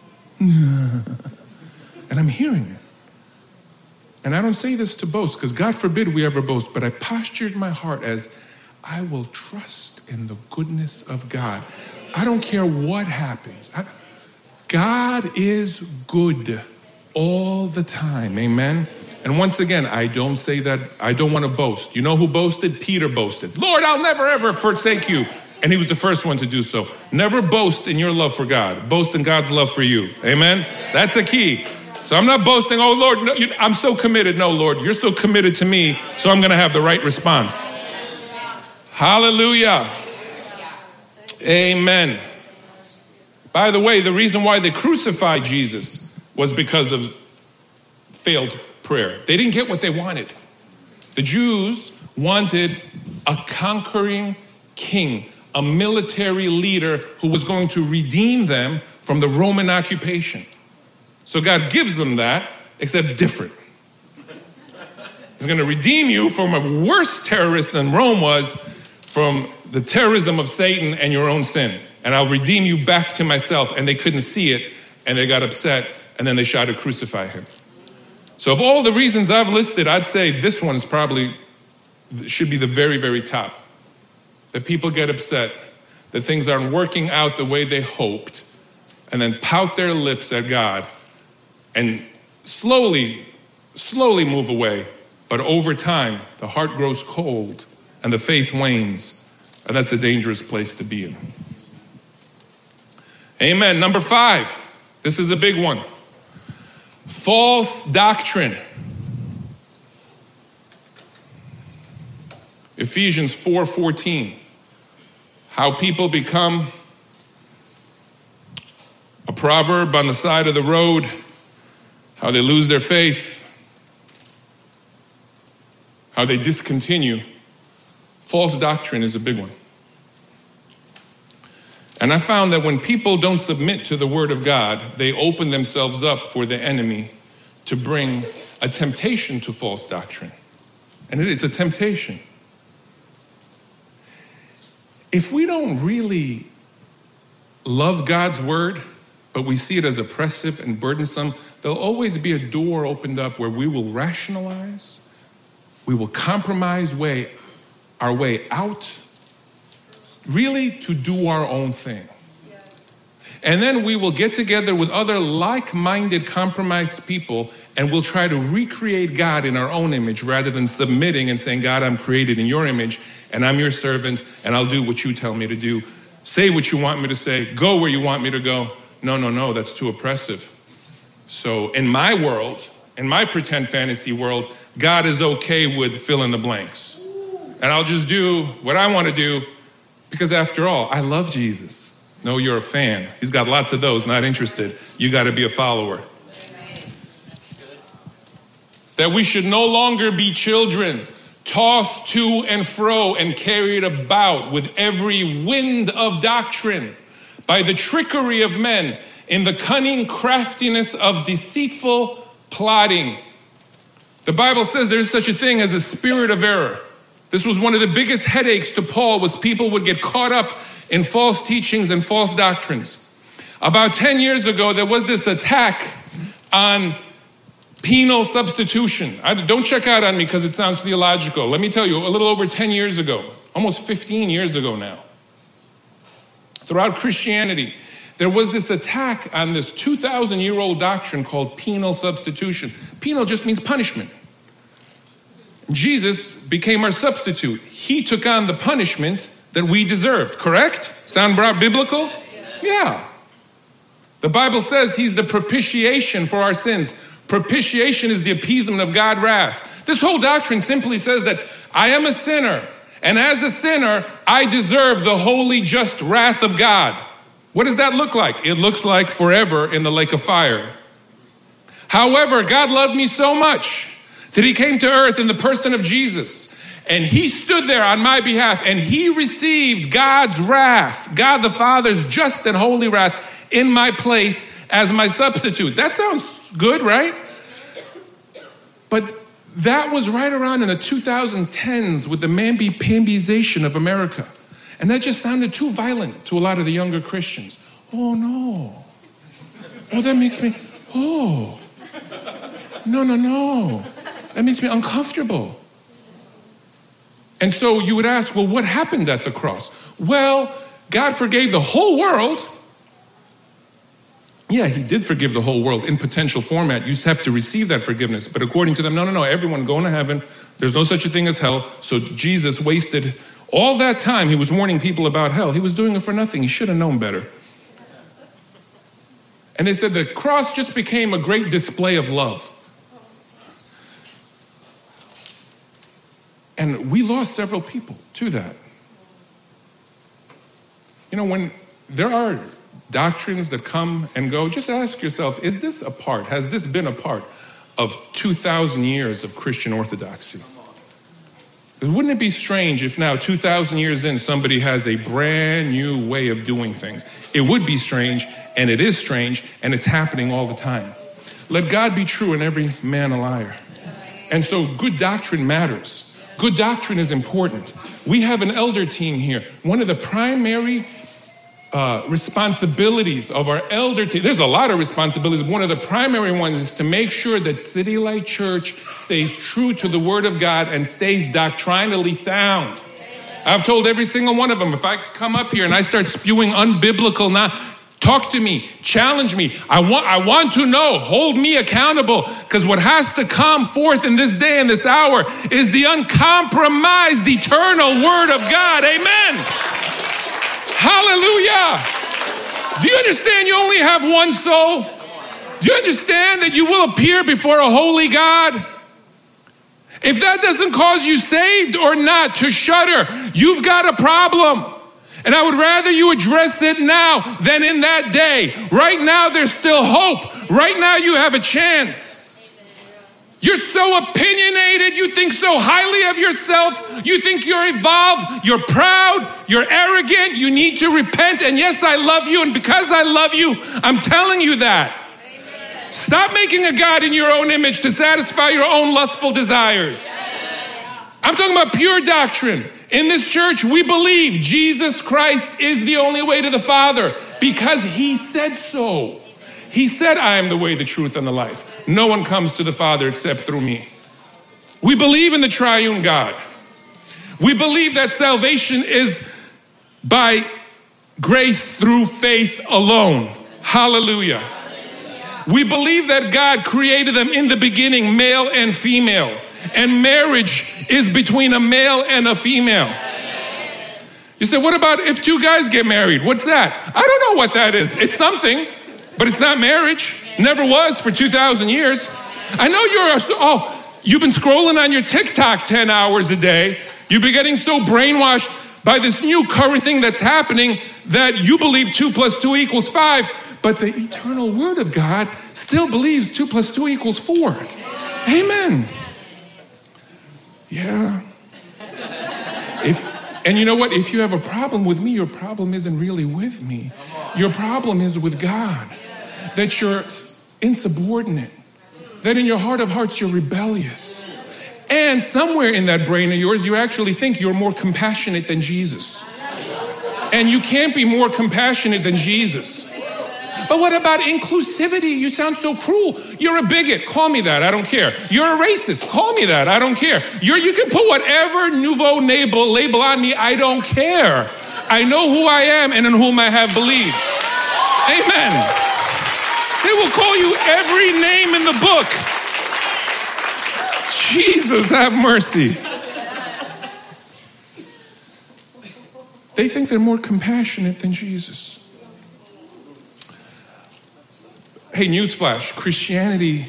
And I'm hearing it. And I don't say this to boast, because God forbid we ever boast, but I postured my heart as, I will trust in the goodness of God. I don't care what happens. I, God is good all the time, amen? And once again, I don't say that, I don't want to boast. You know who boasted? Peter boasted. Lord, I'll never ever forsake you. And he was the first one to do so. Never boast in your love for God. Boast in God's love for you, amen? That's the key. So I'm not boasting, oh Lord, no, you, I'm so committed. No, Lord, you're so committed to me, so I'm going to have the right response. Hallelujah. Amen. By the way, the reason why they crucified Jesus was because of failed prayer. They didn't get what they wanted. The Jews wanted a conquering king, a military leader who was going to redeem them from the Roman occupation. So God gives them that, except different. He's going to redeem you from a worse terrorist than Rome was, from the terrorism of Satan and your own sin. And I'll redeem you back to myself. And they couldn't see it, and they got upset, and then they tried to crucify him. So of all the reasons I've listed, I'd say this one's probably, should be the very, very top. That people get upset, that things aren't working out the way they hoped, and then pout their lips at God, and slowly, slowly move away. But over time, the heart grows cold, and the faith wanes, and that's a dangerous place to be in. Amen. Number five, this is a big one. False doctrine. Ephesians four fourteen. How people become a proverb on the side of the road. How they lose their faith. How they discontinue. False doctrine is a big one. And I found that when people don't submit to the word of God, they open themselves up for the enemy to bring a temptation to false doctrine. And it's a temptation. If we don't really love God's word, but we see it as oppressive and burdensome, there'll always be a door opened up where we will rationalize, we will compromise way, our way out, really to do our own thing. Yes. And then we will get together with other like-minded, compromised people, and we'll try to recreate God in our own image rather than submitting and saying, God, I'm created in your image, and I'm your servant, and I'll do what you tell me to do. Say what you want me to say. Go where you want me to go. No, no, no, that's too oppressive. So in my world, in my pretend fantasy world, God is okay with fill in the blanks. And I'll just do what I want to do. Because after all, I love Jesus. No, you're a fan. He's got lots of those, not interested. You got to be a follower. That we should no longer be children, tossed to and fro and carried about with every wind of doctrine by the trickery of men in the cunning craftiness of deceitful plotting. The Bible says there's such a thing as a spirit of error. This was one of the biggest headaches to Paul, was people would get caught up in false teachings and false doctrines. About ten years ago, there was this attack on penal substitution. I, don't check out on me because it sounds theological. Let me tell you, a little over ten years ago, almost fifteen years ago now, throughout Christianity, there was this attack on this two thousand year old doctrine called penal substitution. Penal just means punishment. Jesus became our substitute. He took on the punishment that we deserved, correct? Sound biblical? Yeah. The Bible says he's the propitiation for our sins. Propitiation is the appeasement of God's wrath. This whole doctrine simply says that I am a sinner, and as a sinner, I deserve the holy, just wrath of God. What does that look like? It looks like forever in the lake of fire. However, God loved me so much that he came to earth in the person of Jesus, and he stood there on my behalf, and he received God's wrath, God the Father's just and holy wrath in my place as my substitute. That sounds good, right? But that was right around in the two thousand tens with the mamby-pambization of America. And that just sounded too violent to a lot of the younger Christians. Oh no. Oh, that makes me, oh. No, no, no. That makes me uncomfortable. And so you would ask, well, what happened at the cross? Well, God forgave the whole world. Yeah, he did forgive the whole world in potential format. You just have to receive that forgiveness. But according to them, no, no, no, everyone going to heaven. There's no such a thing as hell. So Jesus wasted all that time. He was warning people about hell. He was doing it for nothing. He should have known better. And they said the cross just became a great display of love. And we lost several people to that. You know, when there are doctrines that come and go, just ask yourself, is this a part, has this been a part of two thousand years of Christian orthodoxy? Wouldn't it be strange if now, two thousand years in, somebody has a brand new way of doing things? It would be strange, and it is strange, and it's happening all the time. Let God be true and every man a liar. And so good doctrine matters. Good doctrine is important. We have an elder team here. One of the primary uh, responsibilities of our elder team, there's a lot of responsibilities. One of the primary ones is to make sure that City Light Church stays true to the Word of God and stays doctrinally sound. I've told every single one of them, if I come up here and I start spewing unbiblical, now, talk to me, challenge me. I want, I want to know, hold me accountable, because what has to come forth in this day and this hour is the uncompromised, eternal Word of God. Amen. Hallelujah. Do you understand you only have one soul? Do you understand that you will appear before a holy God? If that doesn't cause you saved or not to shudder, you've got a problem. And I would rather you address it now than in that day. Right now, there's still hope. Right now, you have a chance. You're so opinionated. You think so highly of yourself. You think you're evolved. You're proud. You're arrogant. You need to repent. And yes, I love you. And because I love you, I'm telling you that. Amen. Stop making a God in your own image to satisfy your own lustful desires. Yes. I'm talking about pure doctrine. In this church, we believe Jesus Christ is the only way to the Father because he said so. He said, I am the way, the truth, and the life. No one comes to the Father except through me. We believe in the triune God. We believe that salvation is by grace through faith alone. Hallelujah. We believe that God created them in the beginning, male and female. And marriage is between a male and a female. You say, what about if two guys get married? What's that? I don't know what that is. It's something, but it's not marriage. Never was for two thousand years. I know you're, oh, you've been scrolling on your TikTok ten hours a day. You've been getting so brainwashed by this new current thing that's happening that you believe two plus two equals five, but the eternal Word of God still believes two plus two equals four. Amen. Yeah. If, and you know what? If you have a problem with me, your problem isn't really with me. Your problem is with God. That you're insubordinate. That in your heart of hearts, you're rebellious. And somewhere in that brain of yours, you actually think you're more compassionate than Jesus. And you can't be more compassionate than Jesus. But what about inclusivity? You sound so cruel. You're a bigot. Call me that. I don't care. You're a racist. Call me that. I don't care. You're, you can put whatever nouveau label, label on me. I don't care. I know who I am and in whom I have believed. Amen. They will call you every name in the book. Jesus, have mercy. They think they're more compassionate than Jesus. Hey, newsflash, Christianity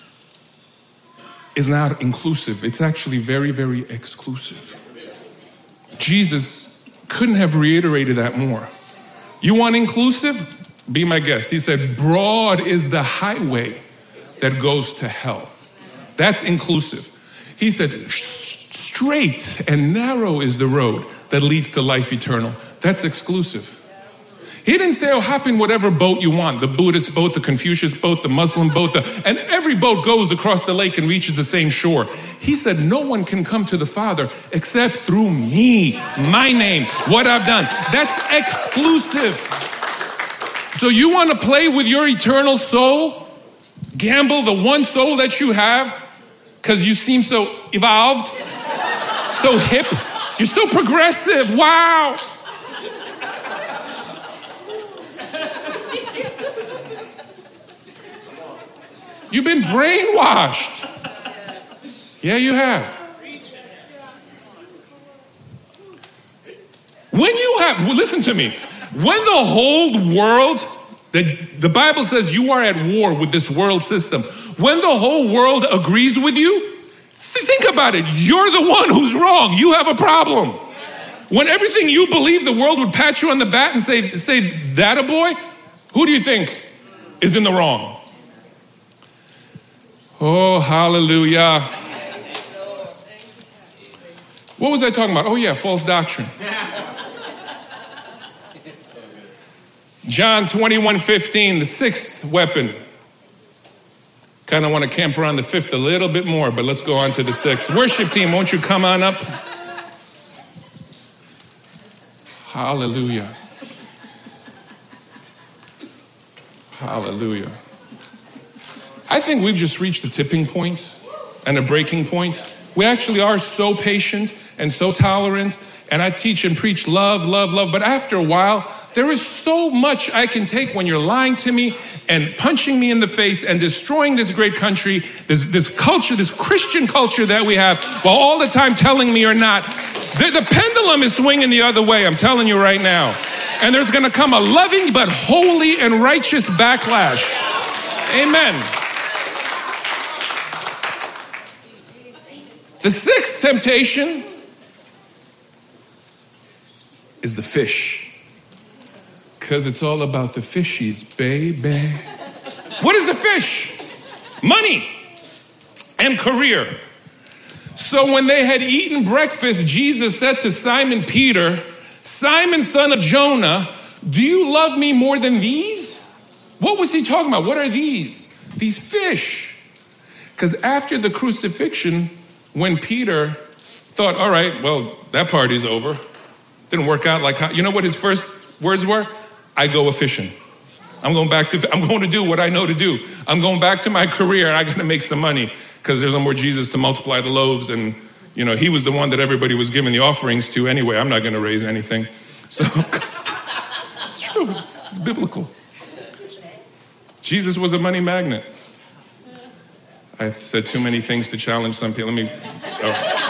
is not inclusive. It's actually very, very exclusive. Jesus couldn't have reiterated that more. You want inclusive? Be my guest. He said, broad is the highway that goes to hell. That's inclusive. He said, straight and narrow is the road that leads to life eternal. That's exclusive. He didn't say, oh, hop in whatever boat you want, the Buddhist boat, the Confucius boat, the Muslim boat, the, and every boat goes across the lake and reaches the same shore. He said, no one can come to the Father except through me, my name, what I've done. That's exclusive. So you want to play with your eternal soul? Gamble the one soul that you have because you seem so evolved, so hip, you're so progressive, wow. You've been brainwashed. Yeah, you have. When you have, well, listen to me. When the whole world, the, the Bible says you are at war with this world system. When the whole world agrees with you, th- think about it. You're the one who's wrong. You have a problem. When everything you believe, the world would pat you on the back and say, say, that a boy? Who do you think is in the wrong? Oh, hallelujah. What was I talking about? Oh yeah, false doctrine. John twenty-one fifteen, the sixth weapon. Kind of want to camp around the fifth a little bit more, but let's go on to the sixth. Worship team, won't you come on up? Hallelujah. Hallelujah. I think we've just reached a tipping point and a breaking point. We actually are so patient and so tolerant, and I teach and preach love, love, love, but after a while, there is so much I can take when you're lying to me and punching me in the face and destroying this great country, this, this culture, this Christian culture that we have, while all the time telling me you're not. The, the pendulum is swinging the other way, I'm telling you right now. And there's gonna come a loving but holy and righteous backlash. Amen. The sixth temptation is the fish. Because it's all about the fishies, baby. What is the fish? Money and career. So when they had eaten breakfast, Jesus said to Simon Peter, Simon, son of Jonah, do you love me more than these? What was he talking about? What are these? These fish. Because after the crucifixion, when Peter thought, all right, well, that party's over. Didn't work out like how, you know what his first words were? I go a fishing. I'm going back to, I'm going to do what I know to do. I'm going back to my career and I got to make some money because there's no more Jesus to multiply the loaves. And, you know, he was the one that everybody was giving the offerings to anyway. I'm not going to raise anything. So it's true. It's, it's biblical. Jesus was a money magnet. I said too many things to challenge some people. Let me, oh.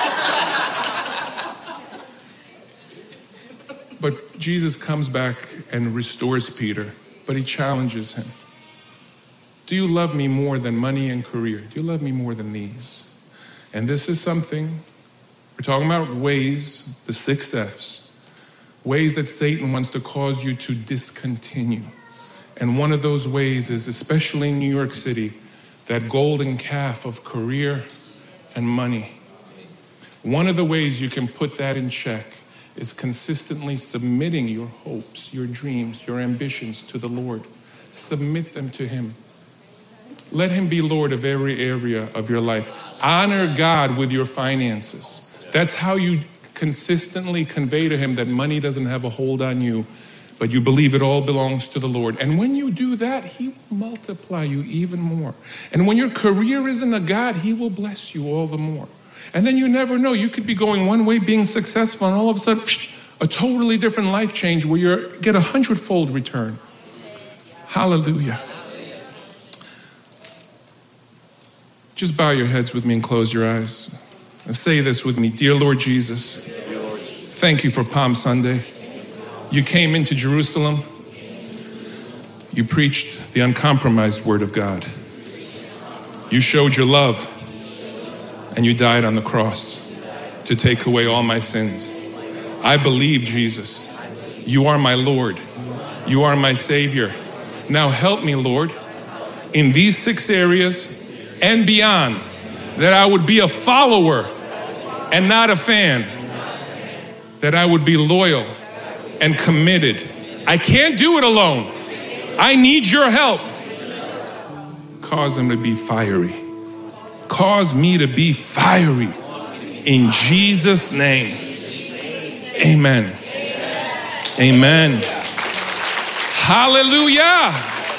But Jesus comes back and restores Peter, but he challenges him. Do you love me more than money and career? Do you love me more than these? And this is something, we're talking about ways, the six F's, ways that Satan wants to cause you to discontinue. And one of those ways is, especially in New York City, that golden calf of career and money. One of the ways you can put that in check is consistently submitting your hopes, your dreams, your ambitions to the Lord. Submit them to him. Let him be Lord of every area of your life. Honor God with your finances. That's how you consistently convey to him that money doesn't have a hold on you, but you believe it all belongs to the Lord. And when you do that, he will multiply you even more. And when your career isn't a God, he will bless you all the more. And then you never know. You could be going one way, being successful, and all of a sudden, a totally different life change where you get a hundredfold return. Hallelujah. Just bow your heads with me and close your eyes. And say this with me. Dear Lord Jesus, thank you for Palm Sunday. You came into Jerusalem. You preached the uncompromised word of God. You showed your love. And you died on the cross to take away all my sins. I believe, Jesus, you are my Lord. You are my Savior. Now help me, Lord, in these six areas and beyond, that I would be a follower and not a fan. That I would be loyal and committed. I can't do it alone. I need your help. Cause them to be fiery. Cause me to be fiery. In Jesus' name. Amen. Amen. Hallelujah.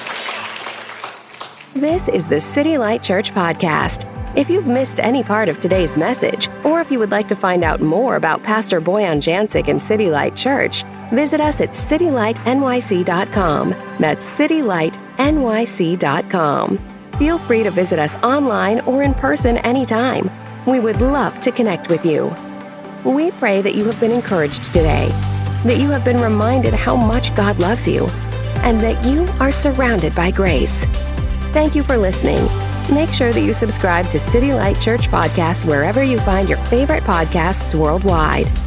This is the City Light Church podcast. If you've missed any part of today's message, or if you would like to find out more about Pastor Boyan Jancic and City Light Church, visit us at city light n y c dot com. That's city light n y c dot com. Feel free to visit us online or in person anytime. We would love to connect with you. We pray that you have been encouraged today, that you have been reminded how much God loves you, and that you are surrounded by grace. Thank you for listening. Make sure that you subscribe to City Light Church Podcast wherever you find your favorite podcasts worldwide.